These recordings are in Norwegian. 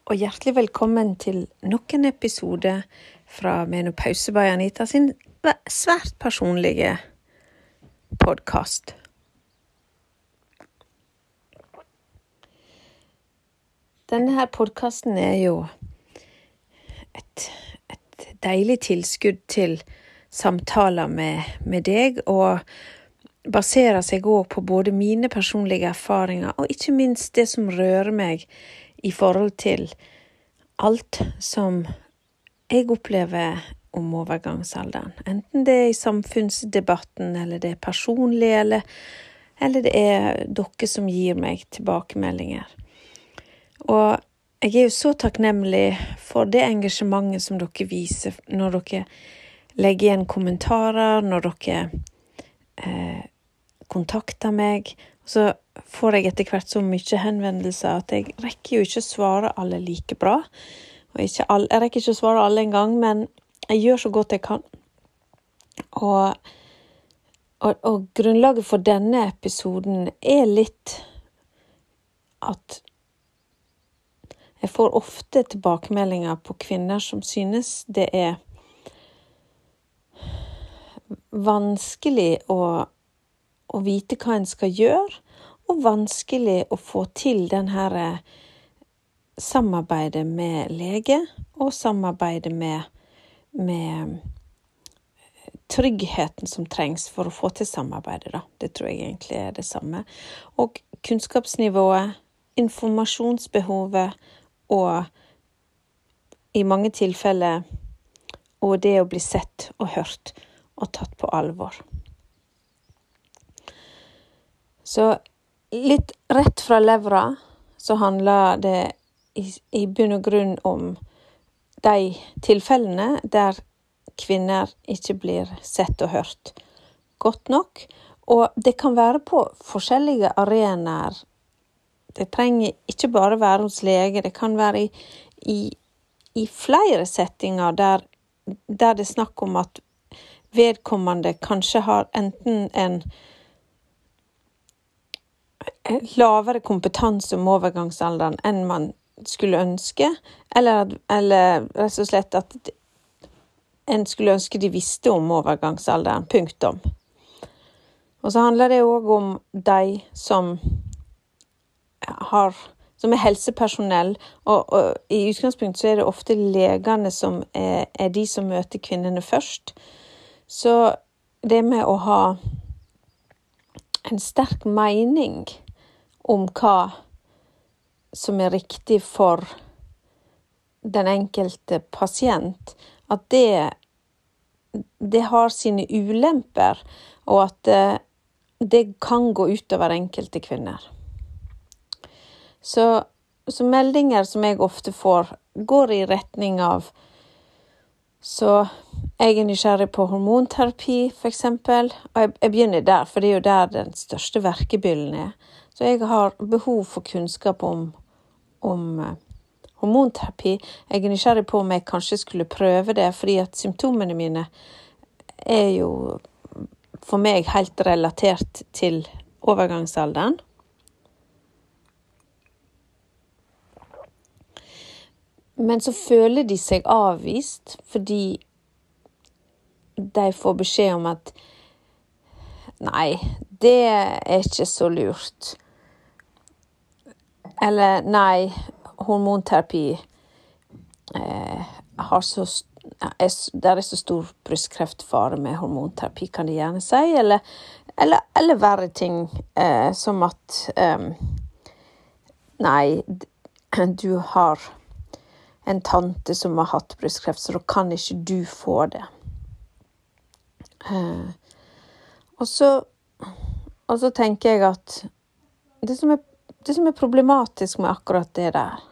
og hjertelig velkommen til nok en episode fra Menopause by Anita sin svært personlige podcast. Denne her podcasten jo et deilig tilskudd til samtaler med deg, og baserer seg også på både mine personlige erfaringer og ikke minst det som rører meg i forhold til alt som jeg opplever om overgangsalderen. Enten det i samfunnsdebatten, eller det personlige, eller det dere som gir meg tilbakemeldinger. Og jeg jo så takknemlig for det engasjementet som dere viser når dere legger igjen kommentarer, når dere kontakter meg. Så får jeg etter hvert så mye henvendelser at jeg rekker jo ikke å svare alle like bra. Og jeg rekker ikke å svare alle en gang, men jeg gjør så godt jeg kan. Og grunnlaget for denne episoden litt at jeg får ofte tilbakemeldinger på kvinner som synes det vanskelig å vite hva en skal gjøre, og vanskelig å få til den her samarbeidet med lege, og samarbeidet med tryggheten som trengs for å få til samarbeidet. Da. Det tror jeg egentlig det samme. Og kunnskapsnivået, informasjonsbehovet, og i mange tilfeller og det å bli sett og hørt og tatt på alvor. Så litt rett fra levra så handler det i bunn og grunn om de tilfellene der kvinner ikke blir sett og hørt godt nok, og det kan være på forskjellige arenaer. Det trenger ikke bare være hos lege, det kan være i flere settinger der det er snakk om at vedkommende kanskje har enten en lavere kompetanse om overgangsalderen enn man skulle ønske, eller rett og slett at en skulle ønske de visste om overgangsalderen, punktum. Og så handler det også om de som helsepersonell, og i utgangspunkt så det ofte legene som de som møter kvinnene først. Så det med å ha en sterk mening om hva som riktig for den enkelte pasient, at det har sine ulemper, og at det kan gå utover enkelte kvinner. Så meldinger som jeg ofte får, går i retning av, så jeg nysgjerrig på hormonterapi, for eksempel, og jeg begynner der, for det jo der den største verkebyllen Så jeg har behov for kunnskap om hormonterapi. Jeg nysgjerrig på om jeg kanskje skulle prøve det, fordi at symptomene mine jo for meg helt relatert til overgangsalderen. Men så føler de seg avvist, fordi de får beskjed om at nei, det ikke så lurt. Eller nei, hormonterapi der så stor brystkreftfare med hormonterapi, kan de gjerne si, eller verre ting, som at nei, du har en tante som har hatt brystkreft, så da kan ikke du få det. Og så tenker jeg at det som problematisk med akkurat det der,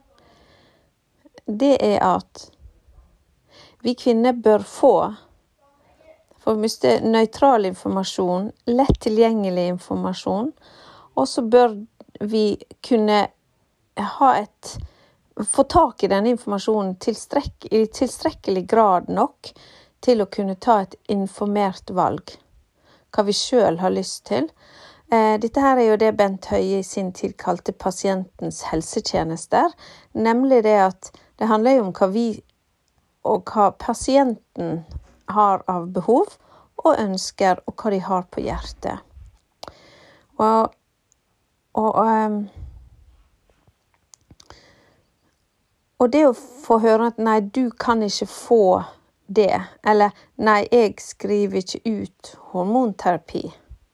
det at vi kvinner bør få nøytral informasjon, lett tilgjengelig informasjon, og så bør vi kunne få tak i denne informasjonen i tilstrekkelig grad nok til å kunne ta et informert valg, hva vi selv har lyst til, Dette her jo det Bent Høie I sin tid kalte pasientens helsetjenester, nemlig det at det handler jo om hva vi og hva pasienten har av behov og ønsker, og hva de har på hjertet. Og det å få høre at nei, du kan ikke få det, eller nei, jeg skriver ikke ut hormonterapi,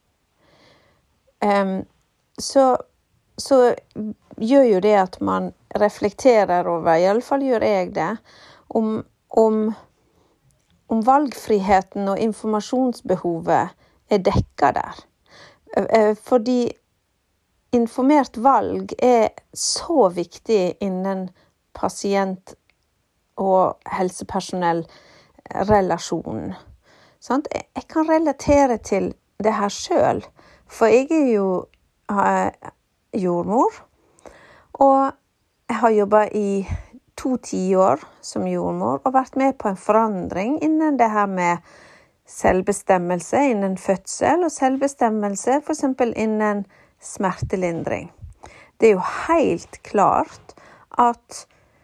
så gjør jo det at man reflekterer over, I alle fall gjør jeg det, om valgfriheten og informasjonsbehovet dekket der. Fordi informert valg så viktig innen pasient- og helsepersonellrelasjonen. Sant? Jeg kan relatere til det her selv, for jeg jo jordmor, og jeg har jobbet I 2 tiår som jordmor, og vært med på en forandring innen det her med selvbestemmelse innen fødsel, og selvbestemmelse for eksempel innen smertelindring. Det jo helt klart at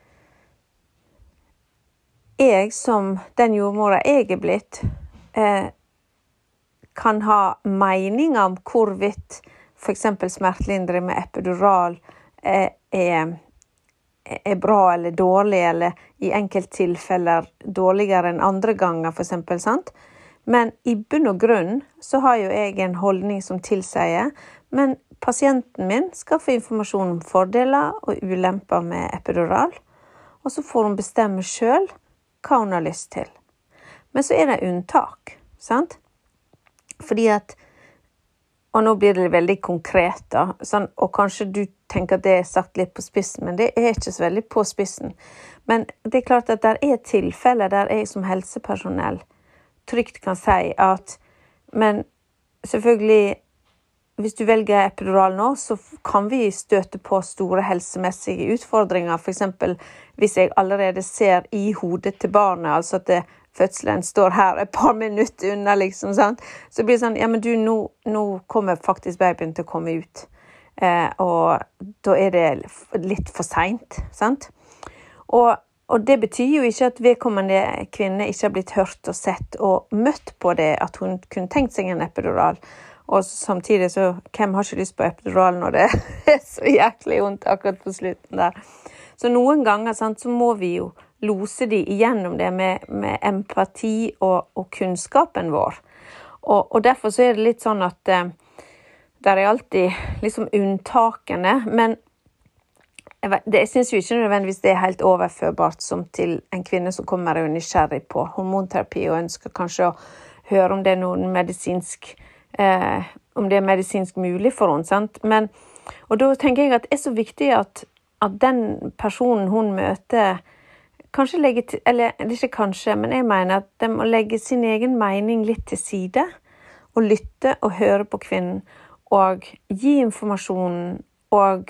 jeg som den jordmora jeg blitt, kan ha mening om hvorvidt for eksempel smertelindring med epidural bra eller dårlig, eller I enkelttilfeller dårligere enn andre ganger for eksempel, sant? Men I bunn og grunn så har jo jeg en holdning som tilsier, men pasienten min skal få informasjon om fordeler og ulemper med epidural, og så får hun bestemme selv hva hun har lyst til. Men så det unntak, sant? Fordi at, og nå blir det veldig konkret da, sånn, og kanskje du tenker at det sagt litt på spissen, men det ikke så veldig på spissen. Men det klart at det tilfeller der jeg som helsepersonell trygt kan si at, men selvfølgelig, hvis du velger epidural nå, så kan vi støte på store helsemessige utfordringer. For eksempel, hvis jeg allerede ser I hodet til barnet, altså at fødselen står her et par minutter unna, liksom, sant? Så blir det sånn, ja, men du, nå kommer faktisk babyen til å komme ut. Og da det litt for sent, sant? Og det betyr jo ikke at vedkommende kvinne ikke har blitt hørt og sett og møtt på det, at hun kunne tenkt seg en epidural. Og samtidig så, hvem har ikke lyst på epidural når det så jæklig ondt akkurat på slutten der? Så noen ganger, sant, så må vi jo lose de igjennom det med empati og kunnskapen vår. Og derfor så det litt sånn at der alltid liksom unntakene, men jeg synes jo ikke nødvendigvis det helt overførbart som til en kvinne som kommer og nysgjerrig på hormonterapi og ønsker kanskje å høre om det noen medisinsk, om det medisinsk mulig for henne, sant? Men, og da tenker jeg at det så viktig at den personen hun møter kanskje legge til, eller ikke kanskje, men jeg mener at de må legge sin egen mening litt til side, og lytte og høre på kvinnen, og gi informasjon, og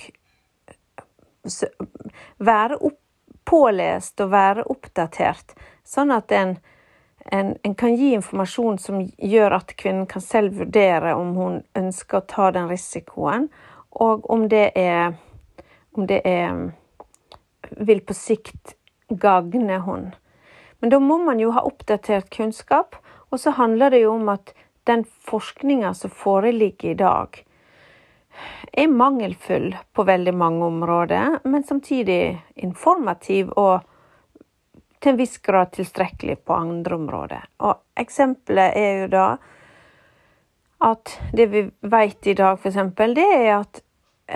være pålest og være oppdatert, sånn at en kan gi informasjon som gjør at kvinnen kan selv vurdere om hun ønsker å ta den risikoen, og om det vil på sikt gagne hun. Men da må man jo ha oppdatert kunnskap, og så handler det jo om at den forskningen som foreligger I dag mangelfull på veldig mange områder, men samtidig informativ og til en viss grad tilstrekkelig på andre områder. Og eksempelet jo da at det vi vet I dag for eksempel, det at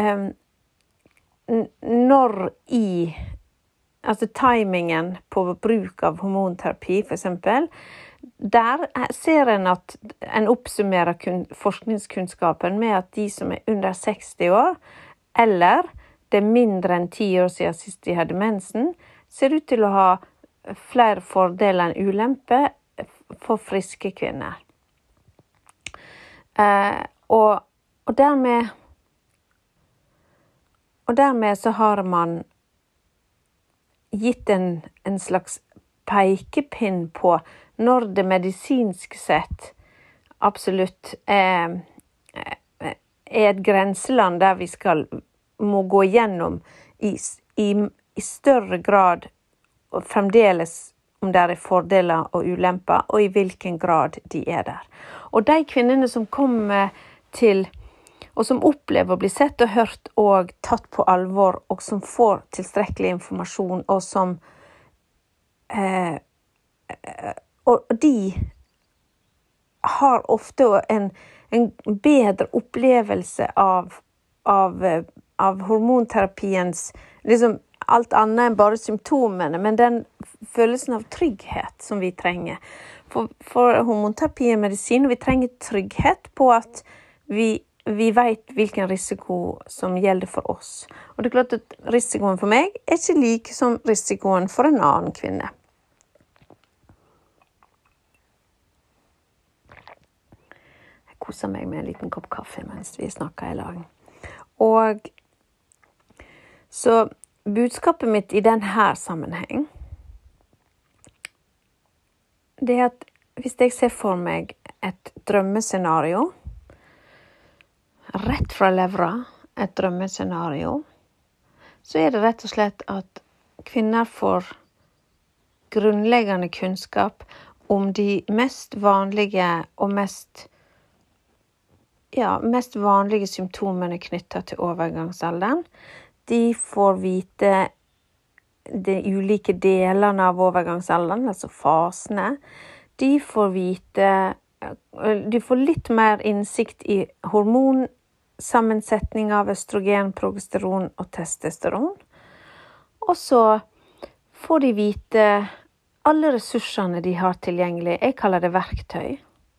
når altså timingen på bruk av hormonterapi for eksempel, der ser en at en oppsummerer forskningskunnskapen med at de som under 60 år, eller det mindre enn 10 år siden sist de hadde mensen, ser ut til å ha flere fordeler enn ulempe for friske kvinner. Og dermed så har man gitt en slags pekepinn på når det medisinsk sett absolutt et grenseland der vi må gå gjennom i større grad, og fremdeles om det fordeler og ulemper, og i hvilken grad de der. Og de kvinnene som kommer til, og som opplever å bli sett og hørt og tatt på alvor, og som får tilstrekkelig informasjon, og som og de har ofte en bedre opplevelse av hormonterapiens, liksom alt annet enn bare symptomene, men den følelsen av trygghet som vi trenger. For hormonterapi er medisin, og vi trenger trygghet på at vi vet hvilken risiko som gjelder for oss. Og det er klart at risikoen for meg er ikke like som risikoen for en annen kvinne. Jeg koser meg med en liten kopp kaffe mens vi snakker i lag. Og så budskapet mitt i denne sammenheng, det er at hvis jeg ser for meg et drømmescenario, rett fra levra, et drømmescenario, så er det rett og slett at kvinner får grunnleggende kunnskap om de mest vanlige og mest vanlige symptomene knyttet til overgangsalderen. De får vite de ulike delene av overgangsalderen, altså fasene. De får litt mer innsikt i hormonsammensetning av østrogen, progesteron og testosteron. Og så får de vite alle ressursene de har tilgjengelig. Jeg kaller det verktøy.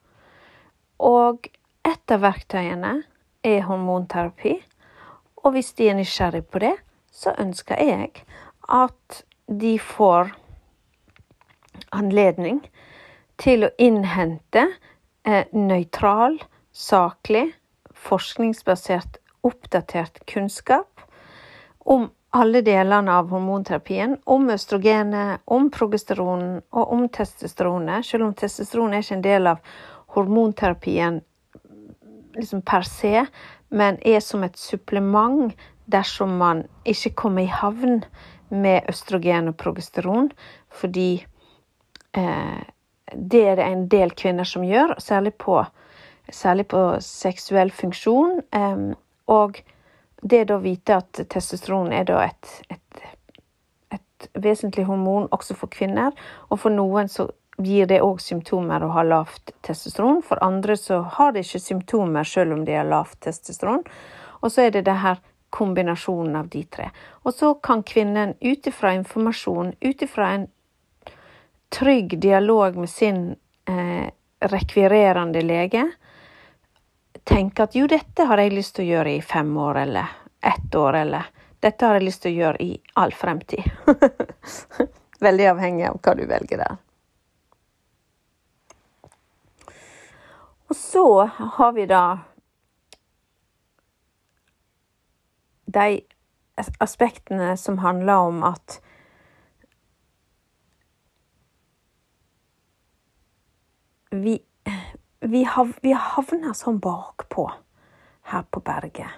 Og et av verktøyene er hormonterapi. Og hvis de er nysgjerrig på det, så ønsker jeg at de får anledning til å innhente nøytral, saklig, forskningsbasert, oppdatert kunnskap om alle delene av hormonterapien, om østrogenet, om progesteronen og om testosteronet, selv om testosteron er ikke en del av hormonterapien liksom per se, men er som et supplement dersom man ikke kommer i havn med østrogen og progesteron, fordi det er det en del kvinner som gjør, særlig på seksuell funksjon, og det da vite at testosteron er da et vesentlig hormon også for kvinner, og for noen så gir det også symptomer å ha lavt testosteron. For andre så har det ikke symptomer selv om de har lavt testosteron. Og så er det her kombinasjonen av de tre. Og så kan kvinnen utifra informasjon, utifra en trygg dialog med sin rekvirerende lege, tenke at jo, dette har jeg lyst til å gjøre i 5 år eller 1 år, eller dette har jeg lyst til å gjøre i all fremtid. Veldig avhengig av hva du velger der. Og så har vi da de aspektene som handler om at vi havner sånn bakpå her på berget.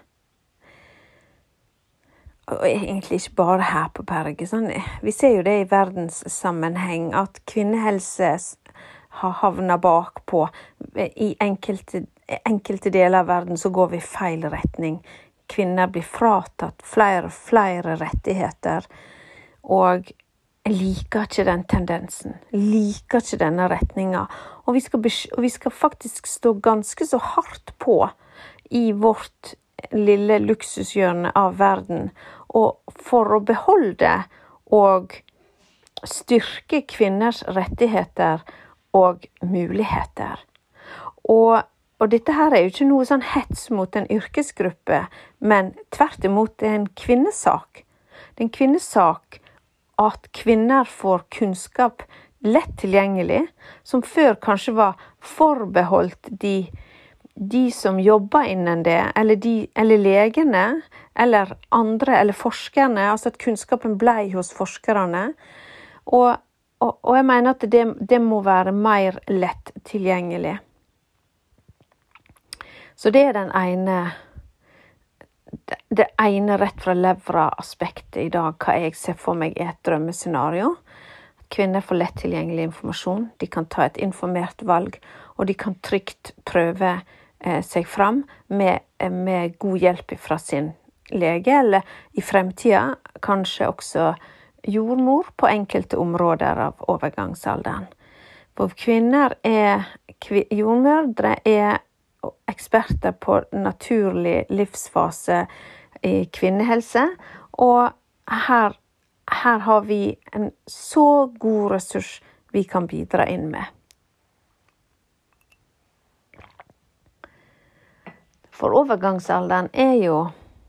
Og egentlig ikke bare her på berget. Sånn, vi ser jo det i verdenssammenheng, at kvinnehelse har havnet bakpå. I enkelte deler av verden så går vi i feil retning. Kvinner blir fratatt flere og flere rettigheter, og jeg liker ikke den tendensen, liker ikke denne retningen. Og vi skal faktisk stå ganske så hardt på i vårt lille luksushjørne av verden, og for å beholde og styrke kvinners rettigheter og muligheter. Og dette her er jo ikke noe sånn hets mot en yrkesgruppe, men tvert imot det er en kvinnesak. Det er en kvinnesak at kvinner får kunnskap lett tilgjengelig, som før kanskje var forbeholdt de som jobber innen det, eller legene, eller andre, eller forskerne, altså at kunnskapen ble hos forskerne. Og jeg mener at det må være mer lett tilgjengelig. Så det er den ene det ene rett fra levra aspektet I dag, hva jeg ser for meg et drømmescenario. Kvinner får lett tilgjengelig informasjon, de kan ta et informert valg, og de kan trygt prøve seg fram med god hjelp fra sin lege, eller I fremtiden kanskje også jordmor på enkelte områder av overgangsalderen. For kvinner jordmødre eksperter på naturlig livsfase I kvinnehelse, og her har vi en så god ressurs vi kan bidra inn med. For overgangsalderen jo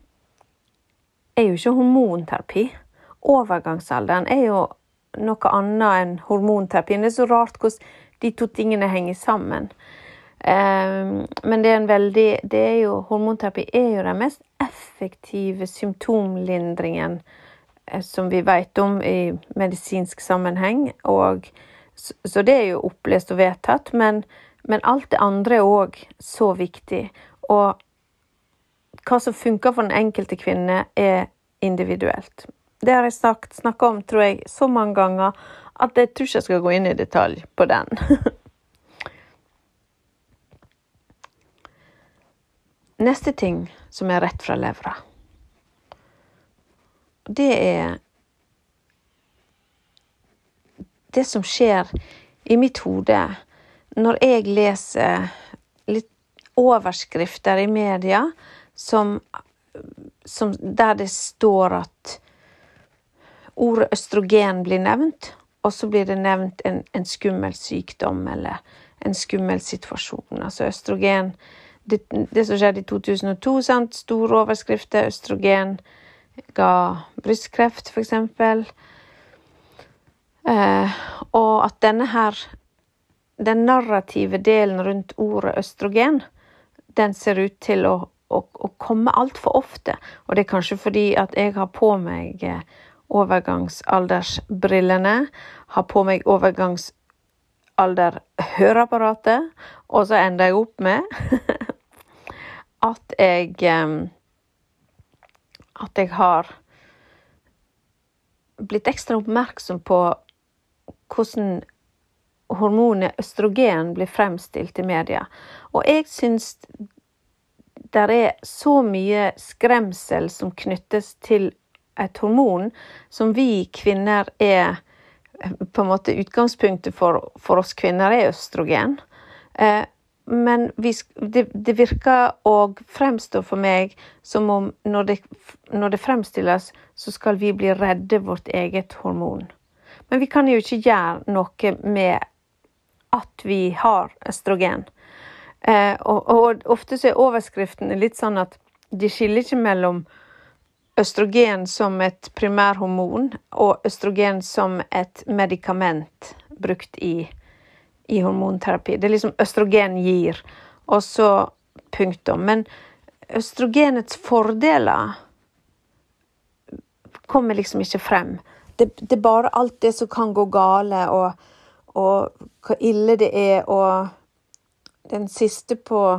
ikke hormonterapi. Overgangsalderen jo noe annet enn hormonterapi. Det så rart hvordan de to tingene henger sammen. Men hormonterapi jo den mest effektive symptomlindringen som vi vet om I medisinsk sammenheng, og så det jo opplest og vedtatt, men alt det andre også så viktig, og hva som funker for den enkelte kvinne individuelt. Det har jeg snakket om, tror jeg, så mange ganger, at jeg tror ikke jeg skal gå inn I detalj på den. Neste ting som rett fra levra, det det som skjer I mitt hode når jeg leser litt overskrifter I media som der det står at ordet østrogen blir nevnt, og så blir det nevnt en skummel sykdom eller en skummel situasjon. Altså østrogen, det som skjedde I 2002, sant? Store overskrifter, østrogen ga brystkreft for eksempel. Og at den narrative delen rundt ordet østrogen, den ser ut til å komme alt for ofte. Og det kanskje fordi at jeg har på meg overgangsaldersbrillene, har på meg overgangsalder-høreapparatet, og så ender jeg opp med at jeg har blitt ekstra oppmerksom på hvordan hormonet østrogen blir fremstilt I media. Og jeg synes det så mye skremsel som knyttes til et hormon som vi kvinner på en måte utgangspunktet for oss kvinner østrogen. Men det virker og fremstår for meg som om når det fremstilles, så skal vi bli redde vårt eget hormon. Men vi kan jo ikke gjøre noe med at vi har østrogen. Og ofte så overskriften litt sånn at de skiller ikke mellom østrogen som et primærhormon og østrogen som et medikament brukt I hormonterapi. Det liksom østrogen gir, og så punktum. Men østrogenets fordeler kommer liksom ikke frem. Det bare alt det som kan gå gale, og hva ille det og den siste på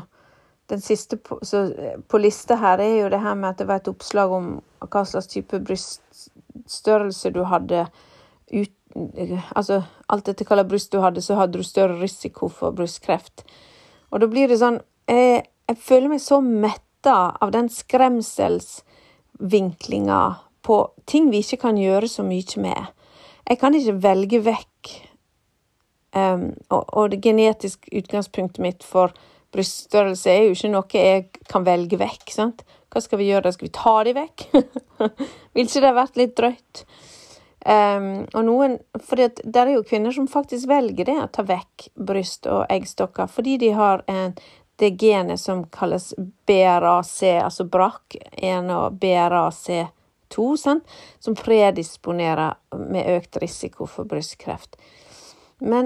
lista her jo det her med at det var et oppslag om hva slags type bryststørrelse du hadde altså alt dette kallet bryst du hadde, så hadde du større risiko for brystkreft. Og da blir det sånn, jeg føler meg så metta av den skremselsvinklinga på ting vi ikke kan gjøre så mye med. Jeg kan ikke velge vekk, og det genetiske utgangspunktet mitt for bryststørrelse jo ikke noe jeg kan velge vekk, sant? Hva skal vi gjøre da? Skal vi ta de vekk? Vil ikke det vært litt drøyt? Og noen, fordi at det jo kvinner som faktisk velger det, å ta vekk bryst og eggstokker, fordi de har det genet som kalles BRAC, altså BRCA1 og BRAC2, sant? Som predisponerer med økt risiko for brystkreft. Men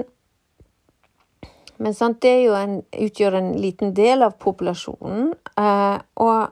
sant, det jo utgjør en liten del av populasjonen, og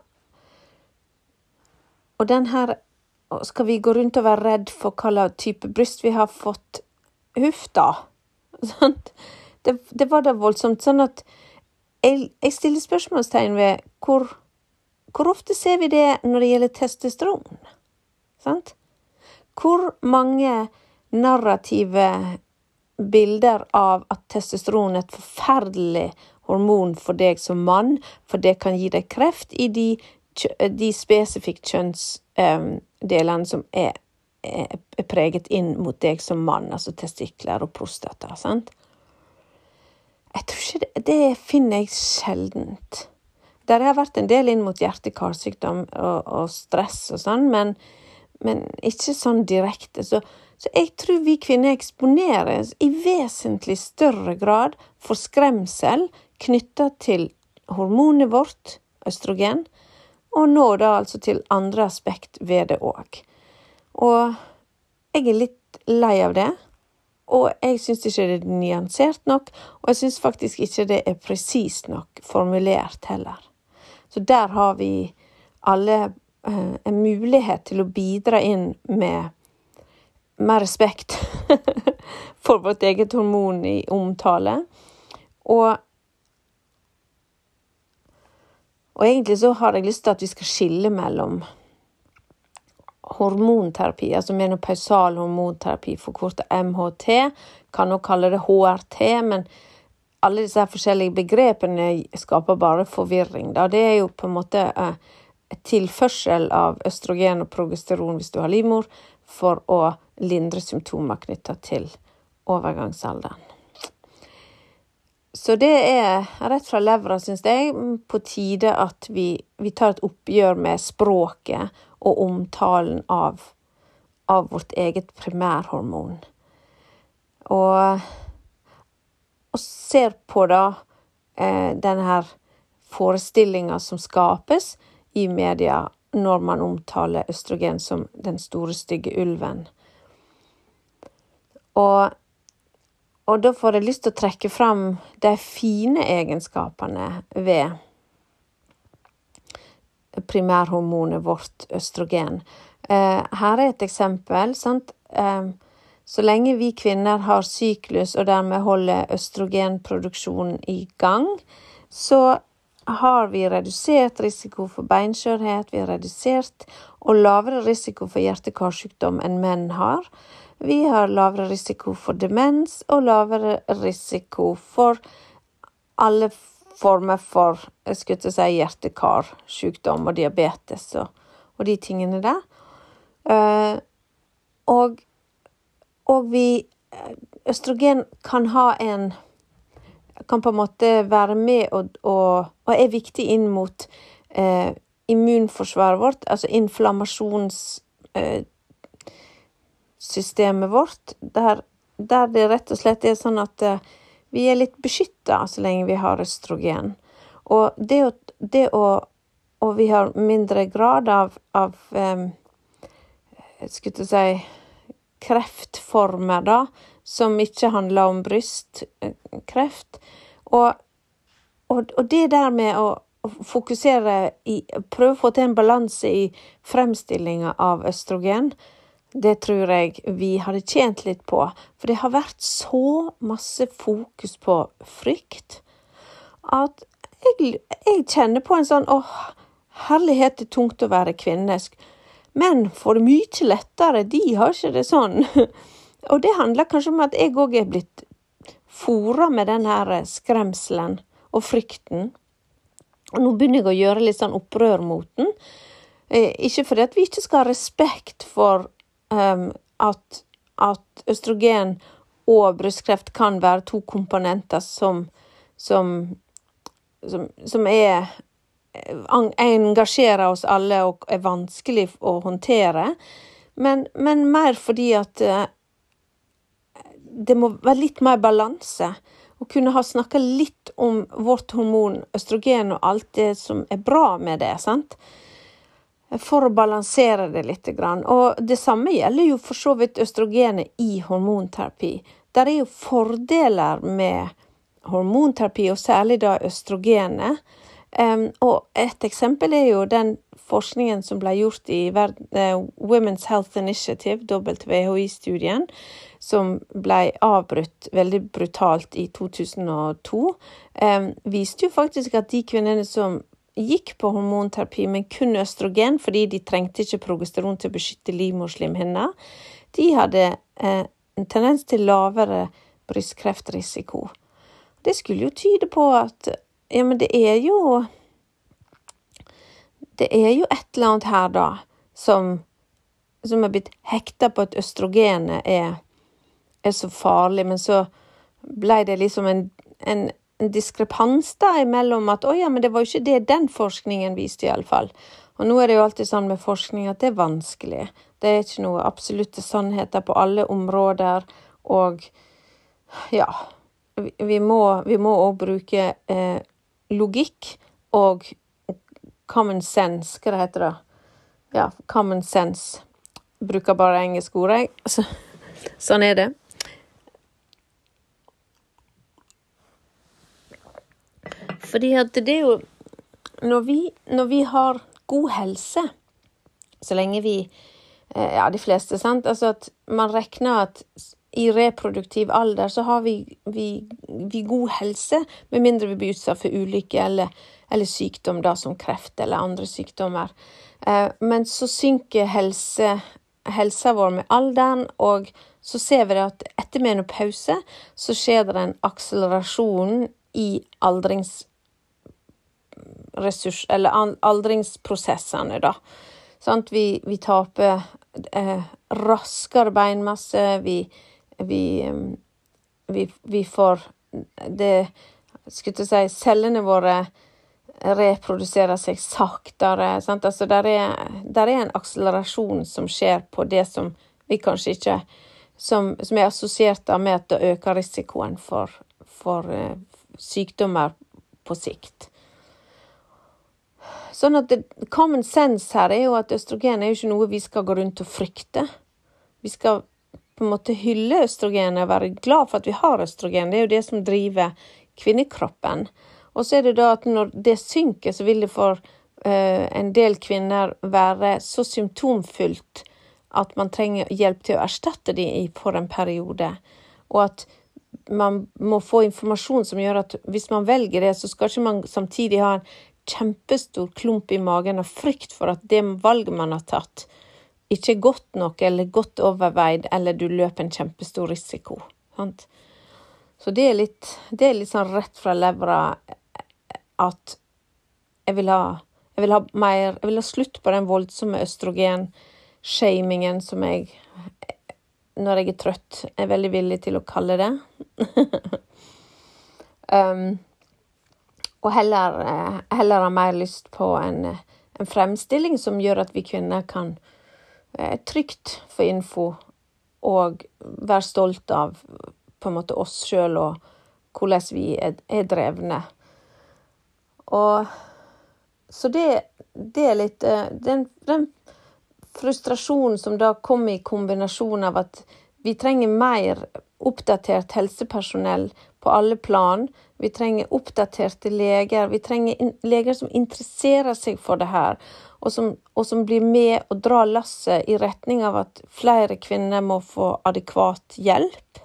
den her, skal vi gå rundt og være redd for hva slags type bryst vi har fått da? Sant? Det var da voldsomt, sånn at jeg stiller spørsmålstegn ved hvor hvor ofte ser vi det når det gjelder testosteron? Sant? Hvor mange narrative bilder av at testosteron et forferdelig hormon for deg som mann, for det kan gi deg kreft i de spesifikke kjønnsdelene som er preget inn mot deg som mann, altså testikler og prostata, sant? Jeg tror ikke det finner jeg sjeldent. Der har vært en del inn mot hjerte-karsykdom og stress og sånn, men ikke sånn direkte. Så jeg tror vi kvinner eksponeres i vesentlig større grad for skremsel knyttet til hormonet vårt, østrogen, og nå da altså til andre aspekt ved det også. Og jeg litt lei av det, og jeg synes ikke det nyansert nok, og jeg synes faktisk ikke det presist nok formulert heller. Så der har vi alle en mulighet til å bidra inn med respekt for vårt eget hormon i omtale. Og egentlig så har jeg lyst til at vi skal skille mellom hormonterapi, altså menopausal hormonterapi, forkortet MHT, kan også kalle det HRT, men alle disse forskjellige begrepene skaper bare forvirring. Da. Det jo på en måte et tilførsel av østrogen og progesteron hvis du har livmor, for å lindre symptomer knyttet til overgangsalderen. Så det rett fra levra, synes jeg, på tide at vi tar et oppgjør med språket og omtalen av vårt eget primærhormon. Og ser på da denne her forestillingen som skapes i media når man omtaler østrogen som den store stygge ulven. Og da får jeg lyst til å trekke frem de fine egenskapene ved primærhormonet vårt, østrogen. Her et eksempel, sant? Så lenge vi kvinner har syklus og dermed holder østrogenproduksjonen i gang, så har vi redusert risiko for beinskjørhet, vi har redusert og lavere risiko for hjerte-karsykdom enn menn har. Vi har lavere risiko for demens og lavere risiko for alle former for, jeg skulle ikke si hjerte-karsykdom og diabetes og de tingene der. Og østrogen kan kan på en måte være med og viktig inn mot immunforsvaret vårt, altså inflammasjonssystemet vårt, der det rett og slett sånn at vi litt beskyttet så lenge vi har østrogen. Og og vi har mindre grad av jeg skulle si, kreftformer da, som ikke handler om brystkreft. Og det der med å fokusere prøve å få til en balanse i fremstillingen av østrogen, det tror jeg vi hadde tjent litt på. For det har vært så masse fokus på frykt, at jeg kjenner på en sånn, herlighet det tungt å være kvinnesk. Men får det mye lettere, de har ikke det sånn. Og det handler kanskje om at jeg også blitt foret med den her skremselen og frykten. Og nå begynner jeg å gjøre litt sånn opprør mot den. Ikke fordi at vi ikke skal ha respekt for at østrogen og brystkreft kan være to komponenter som engasjerer oss alle og vanskelig å håndtere, men mer fordi at det må være litt mer balanse, og kunne ha snakket litt om vårt hormon, østrogen og alt det som bra med det, sant? For å balansere det litt grann. Og det samme gjelder jo for så vidt østrogenet i hormonterapi. Der jo fordeler med hormonterapi, og særlig da østrogenet. Og et eksempel jo den forskningen som ble gjort i Women's Health Initiative, WHI-studien, som ble avbrutt veldig brutalt i 2002, viste jo faktisk at de kvinnene som gikk på hormonterapi, men kun østrogen, fordi de trengte ikke progesteron til å beskytte livmorslimhinna, de hadde en tendens til lavere brystkreftrisiko. Det skulle jo tyde på at, ja, men det er jo et eller annet her da, som er blitt hekta på at østrogenet er så farlig, men så ble det liksom en diskrepans da imellom at, ja, men det var jo ikke det den forskningen viste i alle fall. Og nå er det jo alltid sånn med forskning at det er vanskelig. Det er ikke noe absolutte sannheter på alle områder, og ja, vi må også bruke logikk og common sense, hva det heter da? Ja, common sense. Bruker bare engelsk ord, jeg. Sånn er det. Fordi at det er jo, når vi har god helse, så lenge vi, ja, de fleste, sant? Altså at man regner at i reproduktiv alder så har vi god helse, med mindre vi blir utsatt for ulykke eller sykdom da, som kreft eller andre sykdommer. Men så synker helsa vår med alderen, og så ser vi at etter menopause så skjer det en akselerasjon i aldringsprosessene da. Sånn, vi taper raskere beinmasse, vi får det, skulle jeg si, cellene våre reproduserer seg saktere, sant? Altså, der er en akselerasjon som skjer på det som vi kanskje ikke, som er assosiert med at det øker risikoen for sykdommer på sikt. Sånn at common sense her er jo at østrogen er jo ikke noe vi skal gå rundt og frykte. Vi skal på en måte hylle østrogen og være glad for at vi har østrogen. Det er jo det som driver kvinnekroppen. Og så er det da at når det synker, så vil det for en del kvinner være så symptomfullt at man trenger hjelp til å erstatte de for en periode. Og at man må få informasjon som gjør at hvis man velger det, så skal ikke man samtidig ha en kjempestor klump i magen og frykt for at det valget man har tatt ikke er godt nok eller godt overveid, eller du løper en kjempestor risiko. Sant? Så det er litt sånn rett fra levra at jeg vil ha slutt på den voldsomme østrogen-shamingen som jeg, når jeg er trøtt, er veldig villig til å kalle det. Og heller ha mer lyst på en fremstilling som gjør at vi kvinner kan trygt få info og være stolt av på en måte oss selv og hvordan vi er drevne. Og så det er litt den frustrasjonen som da kommer i kombinasjon av at vi trenger mer oppdatert helsepersonell på alle plan. Vi trenger oppdaterte leger. Vi trenger leger som interesserer seg for det her, og som blir med og drar lasset i retning av at flere kvinner må få adekvat hjelp.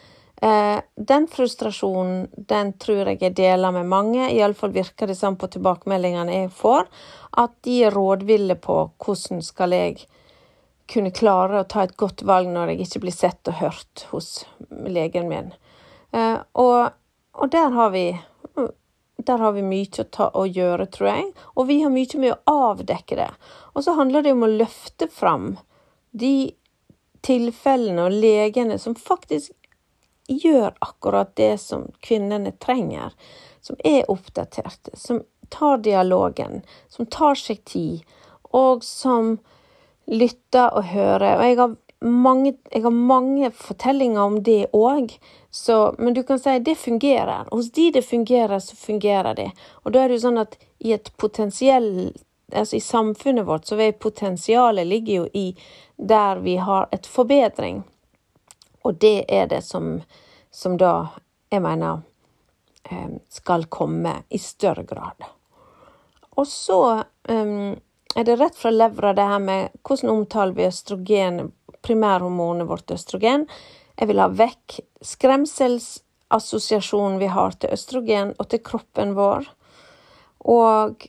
Den frustrasjonen, den tror jeg deler med mange. I alle fall virker det sånn på tilbakemeldingene jeg får, at de er rådville på hvordan skal jeg kunne klare å ta et godt valg når jeg ikke blir sett og hørt hos legen min. Og der har vi mye å gjøre, tror jeg. Og vi har mye med å avdekke det. Og så handler det om å løfte fram de tilfellene og legene som faktisk gjør akkurat det som kvinnene trenger, som er oppdaterte, som tar dialogen, som tar seg tid, og som lytter og hører. Og jeg har mange fortellinger om det også, men du kan si at det fungerer. Hos de det fungerer, så fungerer det. Og da er det jo sånn at i et potensiell, altså i samfunnet vårt, så er potensialet ligger jo i der vi har et forbedring. Og det er det som da, jeg mener, skal komme i større grad. Og så er det rett fra levra det her med hvordan omtaler vi østrogen, primærhormonet vårt østrogen. Jeg vil ha vekk skremselsassosiasjonen vi har til østrogen og til kroppen vår. Og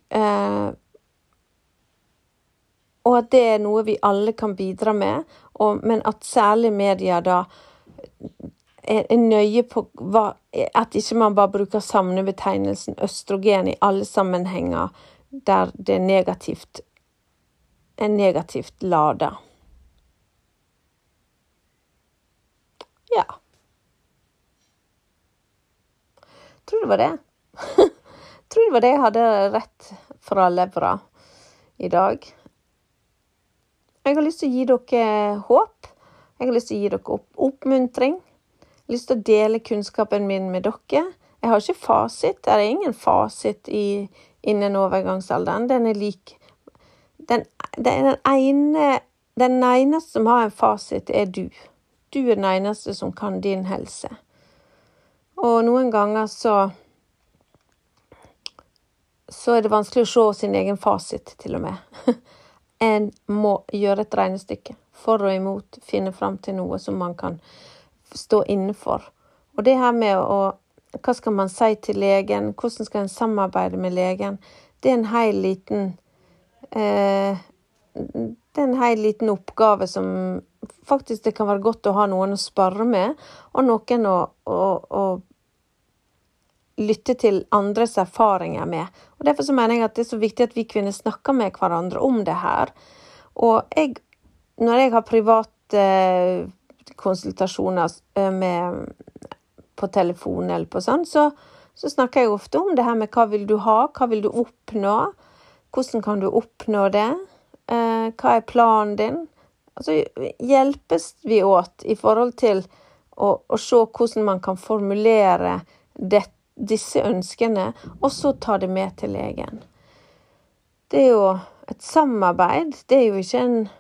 at det noe vi alle kan bidra med, men at særlig media da er nøye på at ikke man bare bruker samlebetegnelsen østrogen i alle sammenhenger der det er negativt ladet. Ja. Tror det var det. Tror det var det jeg hadde rett fra levra i dag. Jeg har lyst til å gi dere håp. Jeg har lyst til å gi dere oppmuntring. Jeg har lyst til å dele kunnskapen min med dere. Jeg har ikke fasit. Det er ingen fasit innen overgangsalderen. Den er lik. Den eneste som har en fasit er du. Du er den eneste som kan din helse. Og noen ganger så er det vanskelig å se sin egen fasit til og med. En må gjøre et regnestykke for og imot, finne frem til noe som man kan stå innenfor. Og det her med hva skal man si til legen, hvordan skal en samarbeide med legen, det er en hel liten oppgave som faktisk det kan være godt å ha noen å spørre med, og noen å lytte til andres erfaringer med. Og derfor så mener jeg at det er så viktig at vi kvinner snakker med hverandre om det her. Og når jeg har private konsultasjoner på telefon eller på sånn, så snakker jeg ofte om det her med hva vil du ha, hva vil du oppnå, hvordan kan du oppnå det, hva er planen din. Altså hjelpes vi åt i forhold til å se hvordan man kan formulere disse ønskene, og så ta det med til legen. Det er jo et samarbeid, det er jo ikke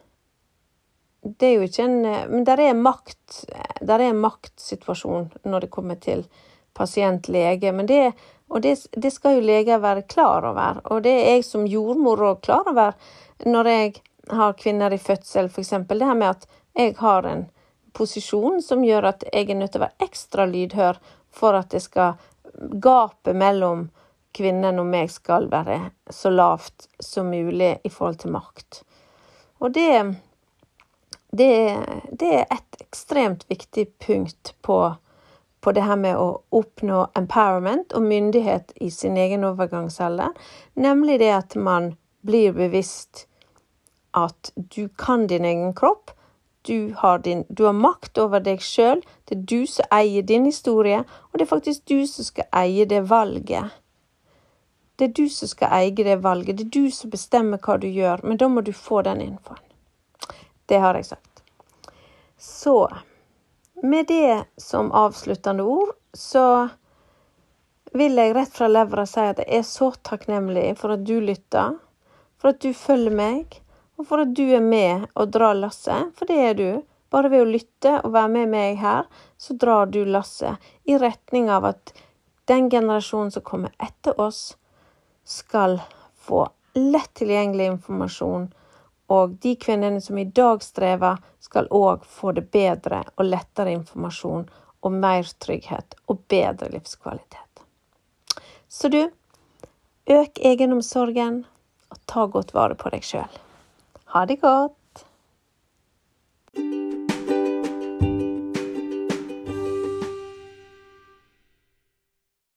en, men der er en maktsituasjon når det kommer til pasient-lege, men det skal jo leger være klar over, og det er jeg som jordmor også klar over når jeg har kvinner i fødsel, for eksempel, det her med at jeg har en posisjon som gjør at jeg er nødt til å være ekstra lydhør for at det skal gapet mellom kvinnen og meg skal være så lavt som mulig i forhold til makt. Og det er et ekstremt viktig punkt på det her med å oppnå empowerment og myndighet i sin egen overgangsalder, nemlig det at man blir bevisst at du kan din egen kropp, du har makt over deg selv, det er du som eier din historie, og det er faktisk du som skal eie det valget. Det er du som skal eie det valget, det er du som bestemmer hva du gjør, men da må du få den infoen. Det har jeg sagt. Så, med det som avsluttende ord, så vil jeg rett fra levra si at jeg er så takknemlig for at du lytter, for at du følger meg, og for at du er med og drar lasset, for det er du. Bare ved å lytte og være med meg her, så drar du lasset i retning av at den generasjonen som kommer etter oss skal få lett tilgjengelig informasjon, og de kvinnerne som i dag strever skal også få det bedre og lettere informasjon og mer trygghet og bedre livskvalitet. Så du, øk egenomsorgen og ta godt vare på deg selv. Ha det godt!